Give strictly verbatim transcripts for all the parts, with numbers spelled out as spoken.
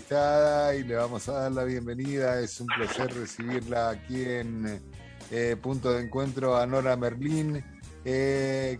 entrevistada y le vamos a dar la bienvenida. Es un placer recibirla aquí en eh, Punto de Encuentro a Nora Merlín, eh,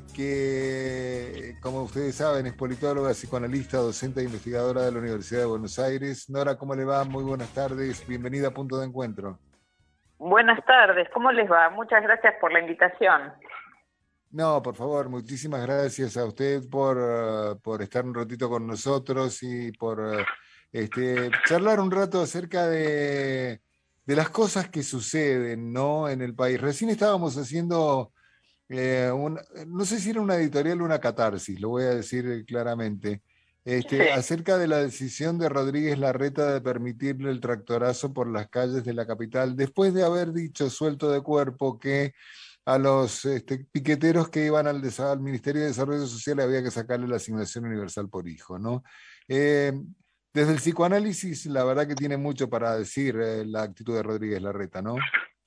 que como ustedes saben es politóloga, psicoanalista, docente e investigadora de la Universidad de Buenos Aires. Nora, ¿cómo le va? Muy buenas tardes. Bienvenida a Punto de Encuentro. Buenas tardes, ¿cómo les va? Muchas gracias por la invitación. No, por favor, muchísimas gracias a usted por, uh, por estar un ratito con nosotros y por uh, este, charlar un rato acerca de, de las cosas que suceden, ¿no? En el país. Recién estábamos haciendo, eh, un, no sé si era una editorial o una catarsis, lo voy a decir claramente, este, Sí. acerca de la decisión de Rodríguez Larreta de permitirle el tractorazo por las calles de la capital, después de haber dicho suelto de cuerpo que a los este, piqueteros que iban al, al Ministerio de Desarrollo Social había que sacarle la asignación universal por hijo, ¿no? Eh, desde el psicoanálisis, la verdad que tiene mucho para decir eh, la actitud de Rodríguez Larreta, ¿no?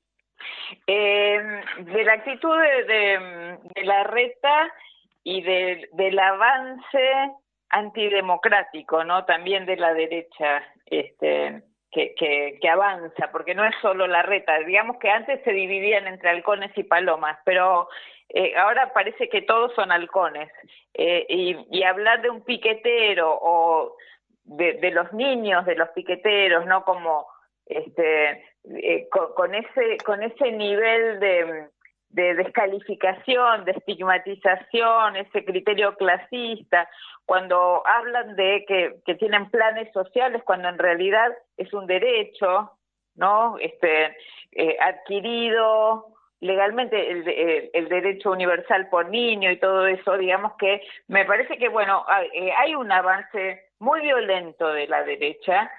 Eh, de la actitud de, de, de Larreta y de, del avance antidemocrático, ¿no? También de la derecha, este, que, que, que avanza, porque no es solo Larreta. Digamos que antes se dividían entre halcones y palomas, pero eh, ahora parece que todos son halcones. Eh, y, y hablar de un piquetero o de, de los niños de los piqueteros, ¿no? Como este eh, con, con ese con ese nivel de, de descalificación, de estigmatización, ese criterio clasista, cuando hablan de que, que tienen planes sociales, cuando en realidad es un derecho, ¿no? Este eh, adquirido legalmente, el, el, el derecho universal por niño y todo eso. Digamos que me parece que, bueno, hay, hay un avance muy violento de la derecha,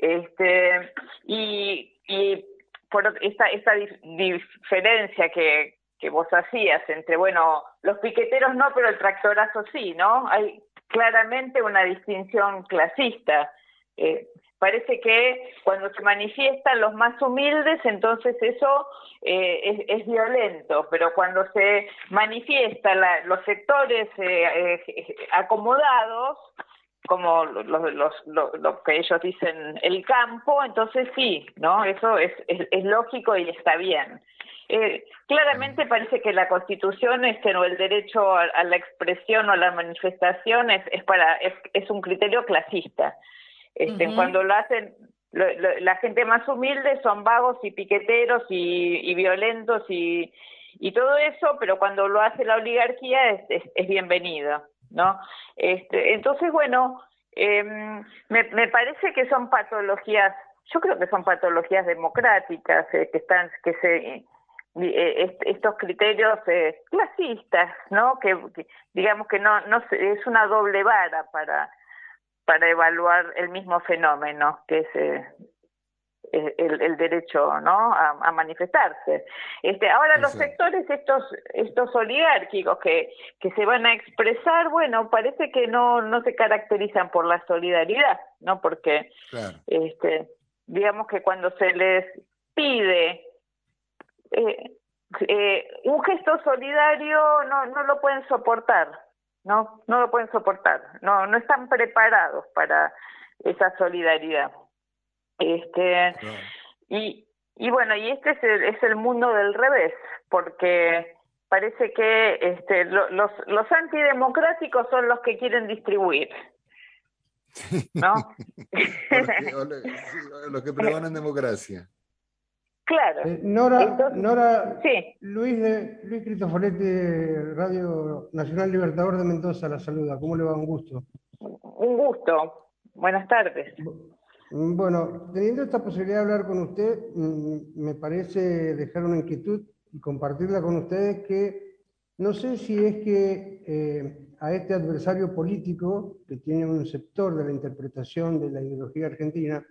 este y, y por esta, esta dif diferencia que, que vos hacías entre, bueno, los piqueteros no, pero el tractorazo sí, ¿no? Hay claramente una distinción clasista. Eh, parece que cuando se manifiestan los más humildes, entonces eso eh, es, es violento, pero cuando se manifiestan la, los sectores eh, eh, acomodados, como los, los, los, lo que ellos dicen el campo, entonces sí, ¿no? Eso es, es, es lógico y está bien. Eh, claramente parece que la Constitución este, o el derecho a, a la expresión o a la manifestación es, es, para, es, es un criterio clasista. Este, uh-huh. Cuando lo hacen, lo, lo, la gente más humilde son vagos y piqueteros y, y violentos y, y todo eso, pero cuando lo hace la oligarquía es, es, es bienvenido, ¿no? Este, entonces, bueno, eh, me, me parece que son patologías, yo creo que son patologías democráticas, eh, que están, que se, eh, estos criterios eh, clasistas, ¿no? Que, que digamos que no, no es una doble vara para, para evaluar el mismo fenómeno, que es eh, El, el derecho, ¿no? a, a manifestarse. Este, ahora los sectores estos estos oligárquicos que, que se van a expresar, bueno, parece que no no se caracterizan por la solidaridad, ¿no? Porque claro. este digamos que cuando se les pide eh, eh, un gesto solidario no no lo pueden soportar, no no lo pueden soportar, no no están preparados para esa solidaridad. Este no. y, y bueno, y este es el, es el mundo del revés, porque parece que este, lo, los, los antidemocráticos son los que quieren distribuir, ¿no? los, que, o los, sí, los que pregonan democracia. Claro. Eh, Nora, Entonces, Nora sí. Luis, de, Luis Cristoforetti, Radio Nacional Libertador de Mendoza, la saluda. ¿Cómo le va? Un gusto. Un gusto. Buenas tardes. Bueno, teniendo esta posibilidad de hablar con usted, me parece dejar una inquietud y compartirla con ustedes, que no sé si es que eh, a este adversario político, que tiene un sector de la interpretación de la ideología argentina,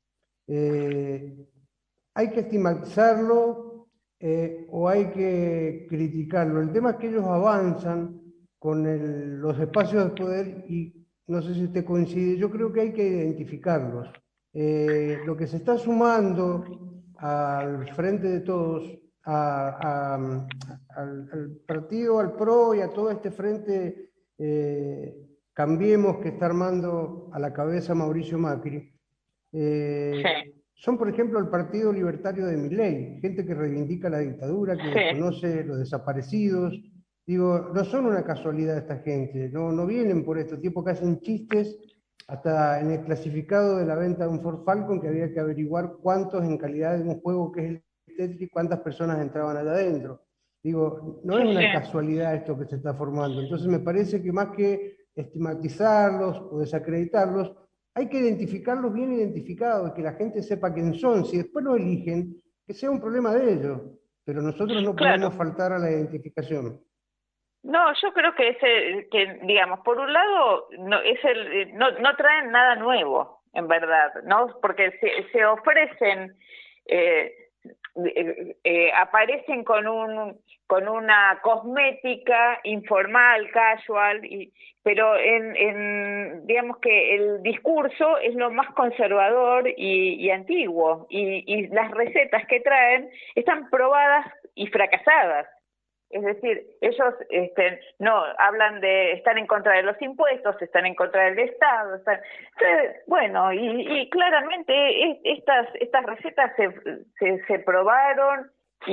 eh, hay que estigmatizarlo eh, o hay que criticarlo. El tema es que ellos avanzan con el, los espacios de poder y no sé si usted coincide, yo creo que hay que identificarlos. Eh, lo que se está sumando al Frente de Todos, a, a, al, al partido, al P R O y a todo este frente eh, Cambiemos que está armando a la cabeza Mauricio Macri, eh, sí, son, por ejemplo, el Partido Libertario de Milei, gente que reivindica la dictadura, que sí, desconoce los desaparecidos. Digo, no son una casualidad esta gente, no, no vienen por esto, tipo que hacen chistes hasta en el clasificado de la venta de un Ford Falcon, que había que averiguar cuántos en calidad de un juego que es el Tetris, cuántas personas entraban allá adentro. Digo, no es sí, una sí. casualidad esto que se está formando. Entonces me parece que más que estigmatizarlos o desacreditarlos, hay que identificarlos bien identificados, que la gente sepa quién son. Si después lo eligen, que sea un problema de ellos, pero nosotros no podemos Claro. faltar a la identificación. No, yo creo que ese, que digamos, por un lado, no, es el, no, no traen nada nuevo, en verdad, ¿no? Porque se, se ofrecen, eh, eh, eh, aparecen con un, con una cosmética informal, casual, y, pero en, en, digamos que el discurso es lo más conservador y, y antiguo, y, y las recetas que traen están probadas y fracasadas. Es decir, ellos este, no hablan de estar en contra de los impuestos, están en contra del Estado, están, entonces, bueno, y, y claramente es, estas estas recetas se, se, se probaron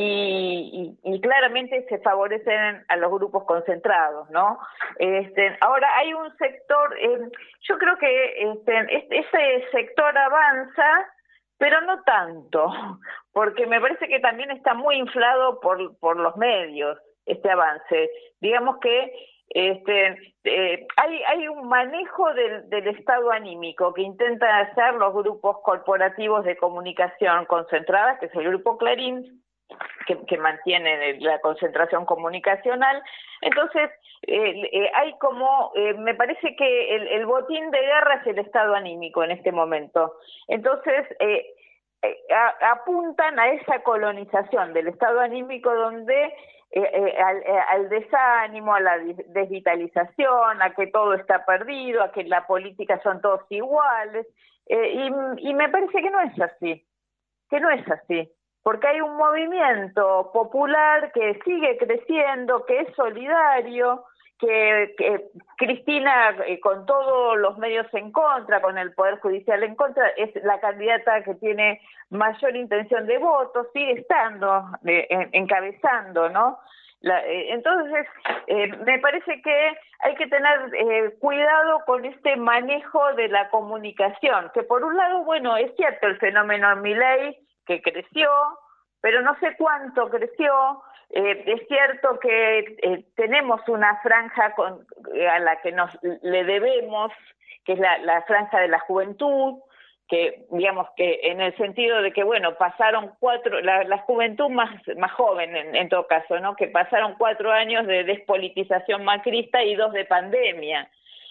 y, y, y claramente se favorecen a los grupos concentrados, ¿no? Este, ahora hay un sector, eh, yo creo que este, ese sector avanza, pero no tanto, porque me parece que también está muy inflado por, por los medios este avance. Digamos que este, eh, hay, hay un manejo del, del estado anímico que intentan hacer los grupos corporativos de comunicación concentrada, que es el Grupo Clarín, que, que mantiene la concentración comunicacional. Entonces, eh, eh, hay como, eh, me parece que el, el botín de guerra es el estado anímico en este momento. Entonces, eh, eh, a, apuntan a esa colonización del estado anímico donde eh, eh, al, eh, al desánimo, a la desvitalización, a que todo está perdido, a que la política son todos iguales, eh, y, y me parece que no es así, que no es así. Porque hay un movimiento popular que sigue creciendo, que es solidario, que, que Cristina, eh, con todos los medios en contra, con el Poder Judicial en contra, es la candidata que tiene mayor intención de voto, sigue estando, eh, encabezando, ¿no? La, eh, entonces, eh, me parece que hay que tener eh, cuidado con este manejo de la comunicación, que por un lado, bueno, es cierto el fenómeno Milei, que creció, pero no sé cuánto creció. Eh, es cierto que eh, tenemos una franja con, eh, a la que nos le debemos, que es la, la franja de la juventud, que digamos que en el sentido de que, bueno, pasaron cuatro, la, la juventud más, más joven en, en todo caso, ¿no? Que pasaron cuatro años de despolitización macrista y dos de pandemia.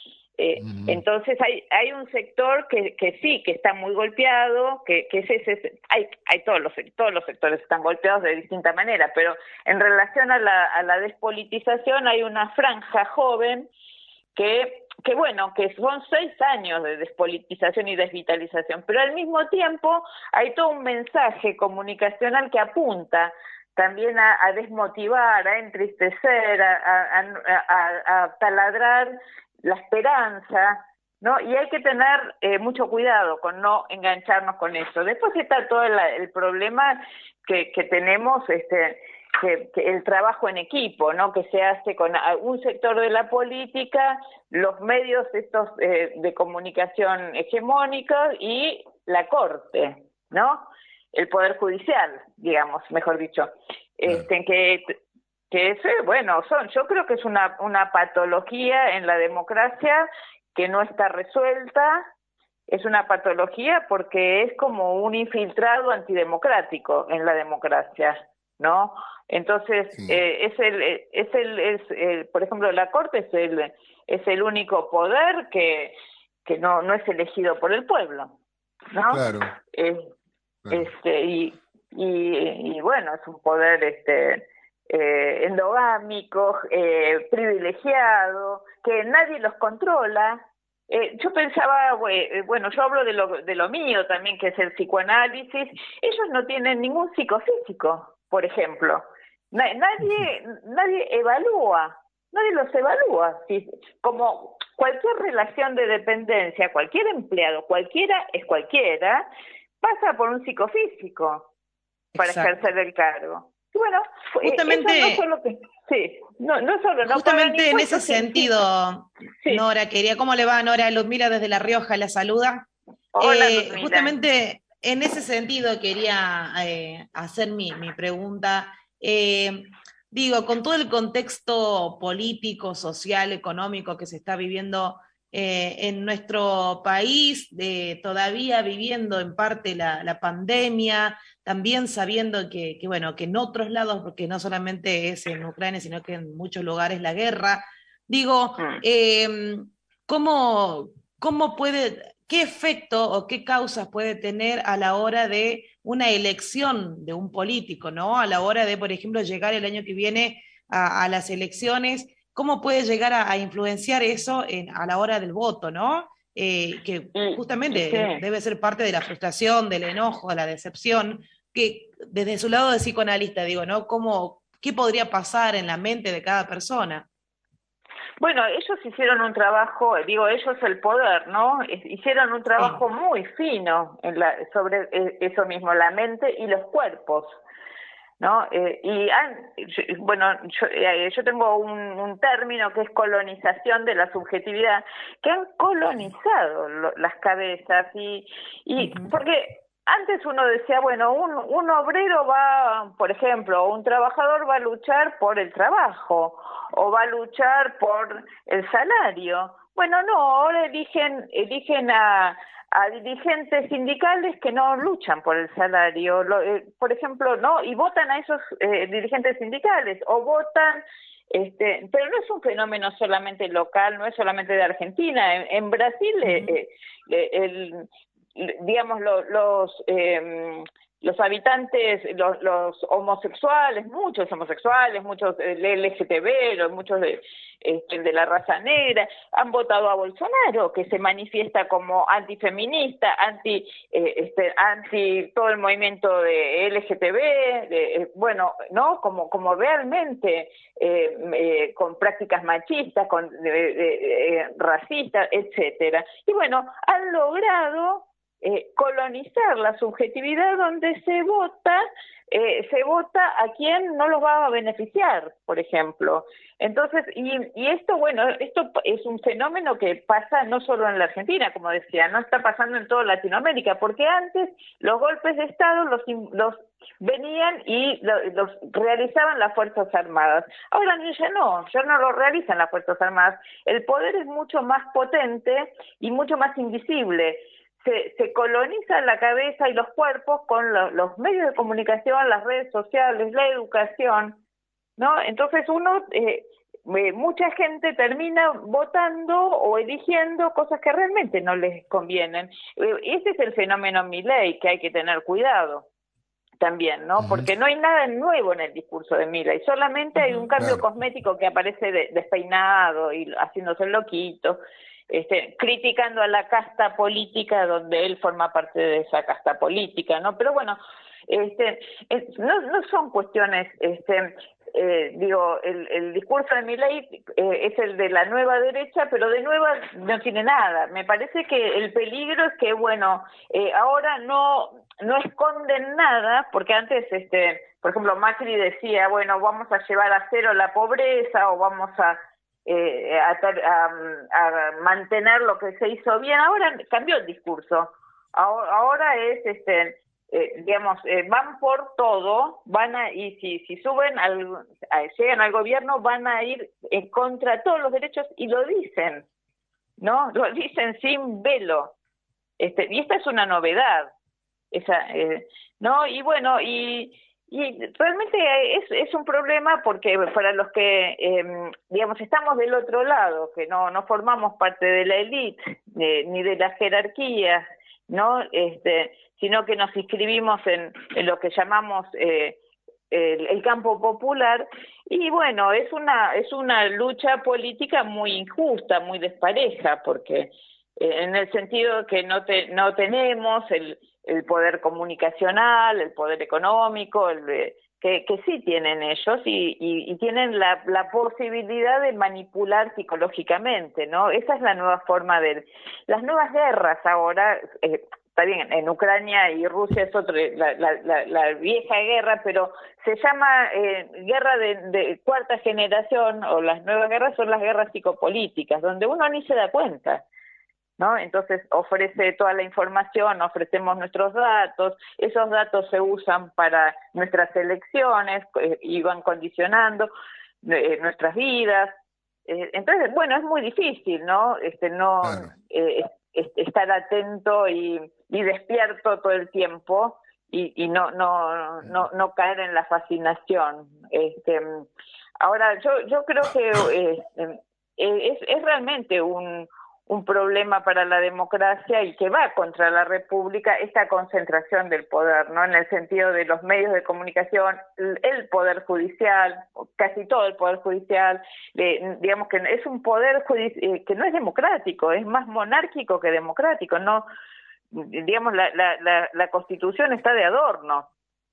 Eh, Ujú. entonces hay hay un sector que, que sí, que está muy golpeado, que, que es ese, hay, hay todos los todos los sectores están golpeados de distinta manera, pero en relación a la, a la despolitización hay una franja joven que, que bueno, que son seis años de despolitización y desvitalización, pero al mismo tiempo hay todo un mensaje comunicacional que apunta también a, a desmotivar, a entristecer, a, a, a, a taladrar la esperanza, ¿no? Y hay que tener eh, mucho cuidado con no engancharnos con eso. Después está todo el, el problema que, que tenemos, este, que, que el trabajo en equipo, ¿no? Que se hace con un sector de la política, los medios estos eh, de comunicación hegemónicos y la Corte, ¿no? El Poder Judicial, digamos, mejor dicho, este, que que ese, bueno, son, yo creo que es una, una patología en la democracia que no está resuelta, es una patología porque es como un infiltrado antidemocrático en la democracia, ¿no? Entonces, Sí, eh, es el, es el, es el, por ejemplo, la Corte es el, es el único poder que, que no, no es elegido por el pueblo, ¿no? claro, Eh, claro. este, y, y, y bueno, es un poder, este, Eh, endogámico, eh, privilegiado, que nadie los controla. Eh, yo pensaba, bueno, yo hablo de lo, de lo mío también, que es el psicoanálisis. Ellos no tienen ningún psicofísico, por ejemplo. Na- nadie, nadie evalúa. nadie los evalúa. Si, como cualquier relación de dependencia, cualquier empleado, cualquiera es cualquiera, pasa por un psicofísico para Exacto. ejercer el cargo. Y bueno, justamente, eso no solo que, sí, no, no solo no justamente en ese sí, sentido, sí. Nora, quería, ¿cómo le va Nora? Ludmila desde La Rioja la saluda. Hola, Eh, Ludmila. justamente en ese sentido quería eh, hacer mi, mi pregunta. Eh, digo, con todo el contexto político, social, económico que se está viviendo eh, en nuestro país, de, todavía viviendo en parte la, la pandemia, también sabiendo que, que, bueno, que en otros lados, porque no solamente es en Ucrania, sino que en muchos lugares la guerra, digo, eh, ¿cómo, cómo puede, qué efecto o qué causas puede tener a la hora de una elección de un político, ¿no? A la hora de, por ejemplo, llegar el año que viene a, a las elecciones, ¿cómo puede llegar a, a influenciar eso en, a la hora del voto, ¿no? Eh, que justamente sí. debe ser parte de la frustración, del enojo, de la decepción, que desde su lado de psicoanalista, digo, ¿no? ¿Cómo, qué podría pasar en la mente de cada persona? Bueno, ellos hicieron un trabajo, digo, ellos el poder, ¿no? Hicieron un trabajo sí. muy fino en la, sobre eso mismo, la mente y los cuerpos, ¿no? Eh, y han, bueno, yo, eh, yo tengo un, un término que es colonización de la subjetividad, que han colonizado lo, las cabezas y, y uh-huh. porque antes uno decía, bueno, un, un obrero va, por ejemplo, un trabajador va a luchar por el trabajo o va a luchar por el salario. Bueno, no, ahora eligen, eligen a, a dirigentes sindicales que no luchan por el salario, lo, eh, por ejemplo, no, y votan a esos eh, dirigentes sindicales o votan. Este, pero no es un fenómeno solamente local, no es solamente de Argentina. En, en Brasil, uh-huh. eh, eh, el digamos los los, eh, los habitantes, los, los homosexuales, muchos homosexuales, muchos L G T B, muchos de, este, de la raza negra, han votado a Bolsonaro, que se manifiesta como antifeminista, anti, eh, este, anti todo el movimiento de L G T B, de, eh, bueno, no, como como realmente eh, eh, con prácticas machistas, con de, de, de, eh, racistas, etcétera. Y bueno, han logrado Eh, colonizar la subjetividad donde se vota, eh, se vota a quien no los va a beneficiar, por ejemplo. Entonces, y, y esto, bueno, esto es un fenómeno que pasa no solo en la Argentina, como decía, no está pasando en toda Latinoamérica, porque antes los golpes de Estado los, los venían y los, los realizaban las Fuerzas Armadas. Ahora ya no, ya no lo realizan las Fuerzas Armadas. El poder es mucho más potente y mucho más invisible. Se, se coloniza la cabeza y los cuerpos con lo, los medios de comunicación, las redes sociales, la educación, ¿no? Entonces uno, eh, eh, mucha gente termina votando o eligiendo cosas que realmente no les convienen. Eh, ese es el fenómeno Milei, que hay que tener cuidado también, ¿no? Porque no hay nada nuevo en el discurso de Milei, solamente hay un cambio claro. cosmético que aparece de, despeinado y haciéndose el loquito. Este, criticando a la casta política donde él forma parte de esa casta política, ¿no? Pero bueno, este, es, no, no son cuestiones, este, eh, digo, el, el discurso de Milei eh, es el de la nueva derecha, pero de nueva no tiene nada. Me parece que el peligro es que, bueno, eh, ahora no, no esconden nada, porque antes, este, por ejemplo, Macri decía, bueno, vamos a llevar a cero la pobreza o vamos a Eh, a, a, a mantener lo que se hizo bien. Ahora cambió el discurso. Ahora, ahora es, este, eh, digamos, eh, van por todo, van a, y si, si suben, al, a, llegan al gobierno, van a ir en contra de todos los derechos y lo dicen, ¿no? Lo dicen sin velo. Este, y esta es una novedad. Esa, eh, ¿no? Y bueno, y Y realmente es, es un problema porque para los que, eh, digamos, estamos del otro lado, que no, no formamos parte de la élite, eh, ni de las jerarquías, ¿no? Este, sino que nos inscribimos en, en lo que llamamos eh, el, el campo popular, y bueno, es una, es una lucha política muy injusta, muy despareja, porque eh, en el sentido que no, te, no tenemos el... el poder comunicacional, el poder económico, el, que, que sí tienen ellos y, y, y tienen la, la posibilidad de manipular psicológicamente, ¿no? Esa es la nueva forma de... Las nuevas guerras ahora... Eh, está bien, en Ucrania y Rusia es otro, la, la, la, la vieja guerra, pero se llama eh, guerra de, de cuarta generación, o las nuevas guerras son las guerras psicopolíticas, donde uno ni se da cuenta, ¿no? Entonces ofrece toda la información, ofrecemos nuestros datos, esos datos se usan para nuestras elecciones eh, y van condicionando eh, nuestras vidas. Eh, entonces, bueno, es muy difícil, ¿no? Este, no... Claro. Eh, estar atento y, y despierto todo el tiempo y, y no, no, no, no caer en la fascinación. Este, ahora, yo, yo creo que eh, es, es realmente un, un problema para la democracia y que va contra la república esta concentración del poder, ¿no? En el sentido de los medios de comunicación, el poder judicial, casi todo el poder judicial, de, digamos que es un poder judici- que no es democrático, es más monárquico que democrático, no, digamos la, la, la, la Constitución está de adorno.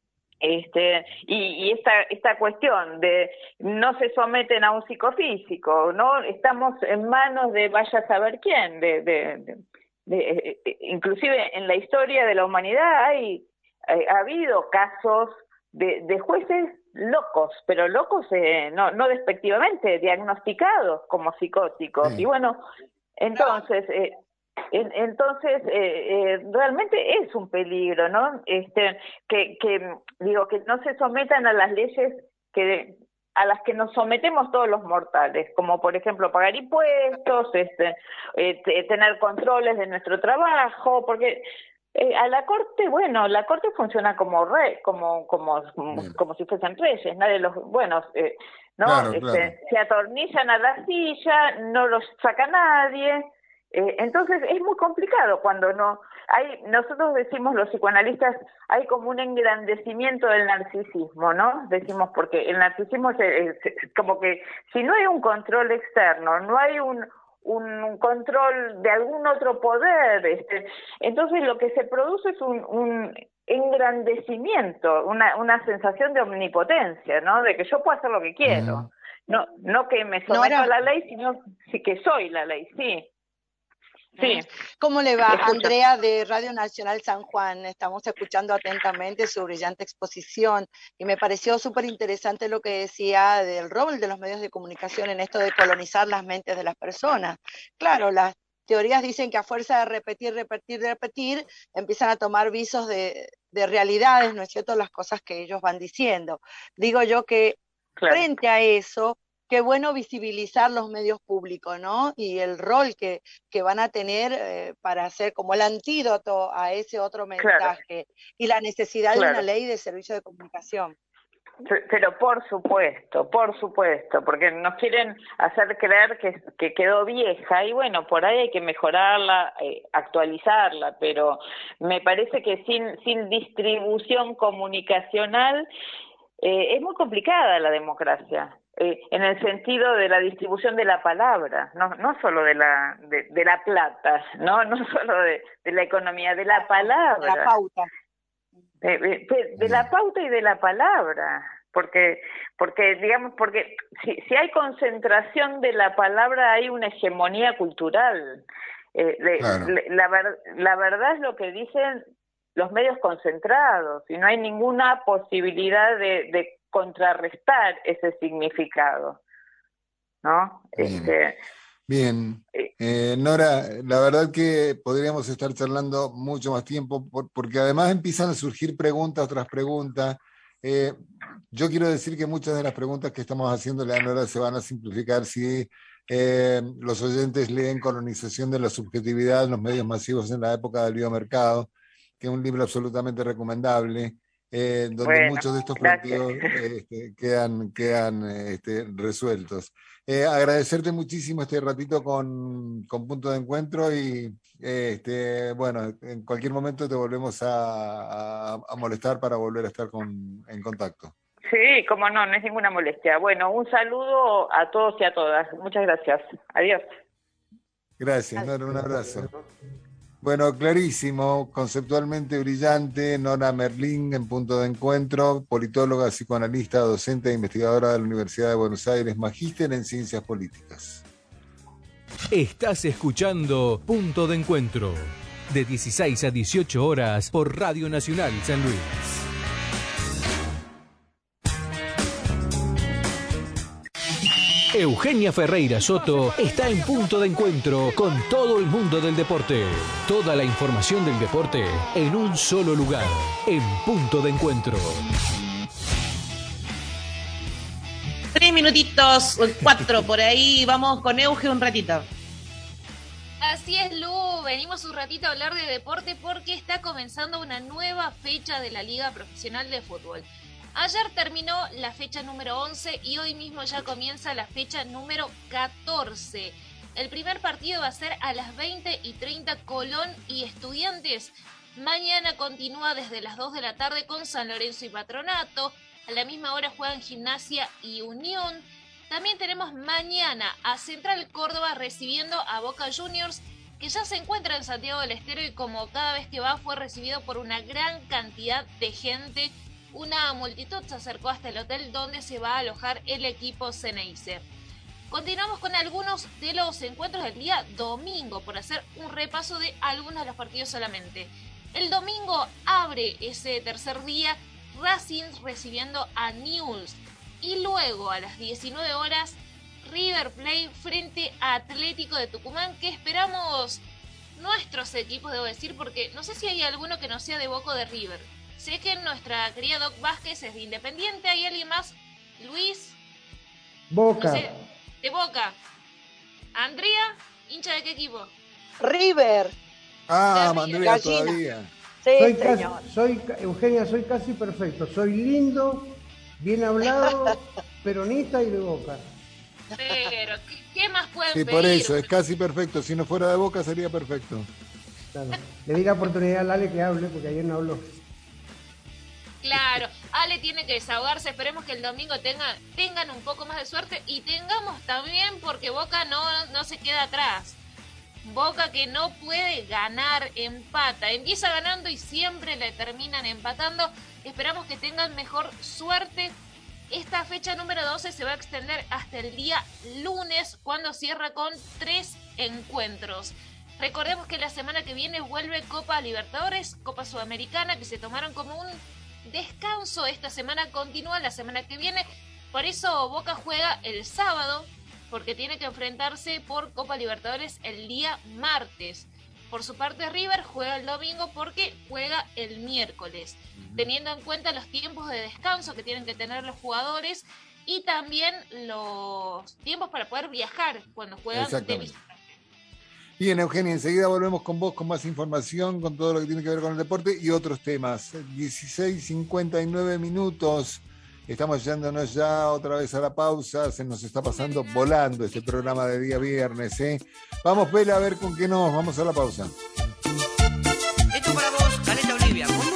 Este, y, y esta, esta cuestión de no se someten a un psicofísico, ¿no? Estamos en manos de vaya a saber quién, de, de, de, de, de inclusive en la historia de la humanidad hay, hay ha habido casos de, de jueces locos, pero locos eh, no, no despectivamente, diagnosticados como psicóticos. Sí. Y bueno, entonces... Eh, Entonces, eh, eh, realmente es un peligro, ¿no? Este, que, que, digo, que no se sometan a las leyes que a las que nos sometemos todos los mortales, como por ejemplo pagar impuestos, este, eh, tener controles de nuestro trabajo, porque eh, a la corte, bueno, la corte funciona como rey, como, como, como, como si fuesen reyes, nadie los, bueno, eh, ¿no? Claro, este, claro. Se atornillan a la silla, no los saca nadie. Eh, entonces es muy complicado cuando no hay, nosotros decimos los psicoanalistas, hay como un engrandecimiento del narcisismo, ¿no? Decimos porque el narcisismo es, es, es como que si no hay un control externo, no hay un, un control de algún otro poder, este, entonces lo que se produce es un, un engrandecimiento, una, una sensación de omnipotencia, ¿no? De que yo puedo hacer lo que quiero, Mm. no, no que me someto Nora. a la ley, sino sí que soy la ley, sí. Sí. ¿Cómo le va? Escucho. Andrea de Radio Nacional San Juan. Estamos escuchando atentamente su brillante exposición y me pareció súper interesante lo que decía del rol de los medios de comunicación en esto de colonizar las mentes de las personas. Claro, las teorías dicen que a fuerza de repetir, repetir, repetir, empiezan a tomar visos de, de realidades, ¿no es cierto?, las cosas que ellos van diciendo. Digo yo que Claro. frente a eso, qué bueno visibilizar los medios públicos, ¿no? Y el rol que, que van a tener eh, para hacer como el antídoto a ese otro mensaje, Claro. y la necesidad Claro. de una ley de servicio de comunicación. Pero por supuesto, por supuesto, porque nos quieren hacer creer que, que quedó vieja y bueno, por ahí hay que mejorarla, eh, actualizarla, pero me parece que sin, sin distribución comunicacional eh, es muy complicada la democracia. Eh, en el sentido de la distribución de la palabra, no, no solo de la de, de la plata, no no solo de, de la economía, de la palabra. La pauta. De, de, de la pauta y de la palabra, porque porque digamos porque si, si hay concentración de la palabra hay una hegemonía cultural. Eh, de, Claro. la, ver, la verdad es lo que dicen los medios concentrados y no hay ninguna posibilidad de, de contrarrestar ese significado, ¿no? Bien. Este, Bien. Eh, Nora, la verdad que podríamos estar charlando mucho más tiempo por- porque además empiezan a surgir preguntas tras preguntas. Eh, yo quiero decir que muchas de las preguntas que estamos haciéndole a Nora se van a simplificar si eh, los oyentes leen Colonización de la Subjetividad en los medios masivos en la época del biomercado, que es un libro absolutamente recomendable, eh, donde bueno, muchos de estos gracias. planteos eh, este, quedan, quedan eh, este, resueltos. Eh, agradecerte muchísimo este ratito con, con Punto de Encuentro y eh, este, bueno, en cualquier momento te volvemos a, a, a molestar para volver a estar con, en contacto. Sí, como no, no es ninguna molestia. Bueno, un saludo a todos y a todas. Muchas gracias. Adiós. Gracias, Nora, un abrazo. Bueno, clarísimo, conceptualmente brillante. Nora Merlín en Punto de Encuentro, politóloga, psicoanalista, docente e investigadora de la Universidad de Buenos Aires, magíster en Ciencias Políticas. Estás escuchando Punto de Encuentro, de dieciséis a dieciocho horas por Radio Nacional San Luis. Eugenia Ferreira Soto está en Punto de Encuentro con todo el mundo del deporte. Toda la información del deporte en un solo lugar, en Punto de Encuentro. Tres minutitos, cuatro por ahí, vamos con Euge un ratito. Así es, Lu, venimos un ratito a hablar de deporte porque está comenzando una nueva fecha de la Liga Profesional de Fútbol. Ayer terminó la fecha número once y hoy mismo ya comienza la fecha número catorce. El primer partido va a ser a las veinte y treinta, Colón y Estudiantes. Mañana continúa desde las dos de la tarde con San Lorenzo y Patronato. A la misma hora juegan Gimnasia y Unión. También tenemos mañana a Central Córdoba recibiendo a Boca Juniors, que ya se encuentra en Santiago del Estero y como cada vez que va fue recibido por una gran cantidad de gente. Una multitud se acercó hasta el hotel donde se va a alojar el equipo Ceneice. Continuamos con algunos de los encuentros del día domingo, por hacer un repaso de algunos de los partidos solamente. El domingo abre ese tercer día Racing recibiendo a Newell's. Y luego a las diecinueve horas River Plate frente a Atlético de Tucumán, que esperamos nuestros equipos, debo decir, porque no sé si hay alguno que no sea de Boca o de River. Sé que nuestra querida Doc Vázquez es de Independiente. ¿Hay alguien más? Luis. Boca. No sé, de Boca. Andrea, ¿hincha de qué equipo? River. Ah, Gallina. Andrea todavía. Sí, Soy señor. casi, soy, Eugenia, soy casi perfecto. Soy lindo, bien hablado, peronista y de Boca. Pero, ¿qué, qué más pueden Sí, pedir? por eso, es casi perfecto. Si no fuera de Boca sería perfecto. Claro. Le di la oportunidad a Lale que hable, porque ayer no habló. Claro, Ale tiene que desahogarse. Esperemos que el domingo tenga, tengan un poco más de suerte y tengamos también, porque Boca no, no se queda atrás. Boca que no puede ganar, empata. Empieza ganando y siempre le terminan empatando. Esperamos que tengan mejor suerte. Esta fecha número doce se va a extender hasta el día lunes, cuando cierra con tres encuentros. Recordemos que la semana que viene vuelve Copa Libertadores, Copa Sudamericana, que se tomaron como un descanso. Esta semana continúa la semana que viene. Por eso Boca juega el sábado, porque tiene que enfrentarse por Copa Libertadores el día martes. Por su parte River juega el domingo porque juega el miércoles, uh-huh. teniendo en cuenta los tiempos de descanso que tienen que tener los jugadores y también los tiempos para poder viajar cuando juegan de visita. Bien, Eugenia, enseguida volvemos con vos con más información, con todo lo que tiene que ver con el deporte y otros temas. dieciséis cincuenta y nueve minutos. Estamos yéndonos ya otra vez a la pausa. Se nos está pasando volando este programa de día viernes, ¿eh? Vamos, Pela, a ver con qué nos vamos a la pausa. Esto para vos, Caleta Olivia.